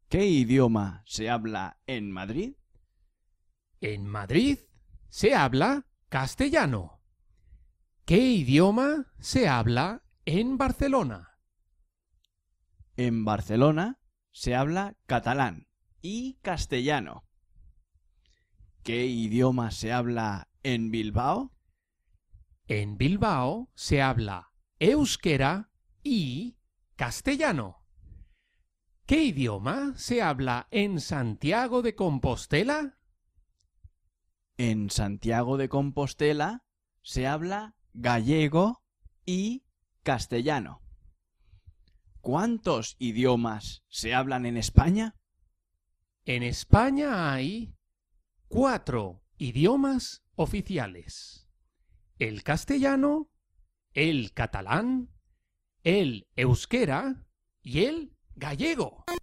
¿Qué idioma se habla en Madrid? En Madrid se habla castellano. ¿Qué idioma se habla en Barcelona? En Barcelona se habla catalán y castellano. ¿Qué idioma se habla en Bilbao? En Bilbao se habla euskera y castellano. ¿Qué idioma se habla en Santiago de Compostela? En Santiago de Compostela se habla gallego y castellano. ¿Cuántos idiomas se hablan en España? En España hay 4 idiomas oficiales: el castellano, el catalán, el euskera y el gallego.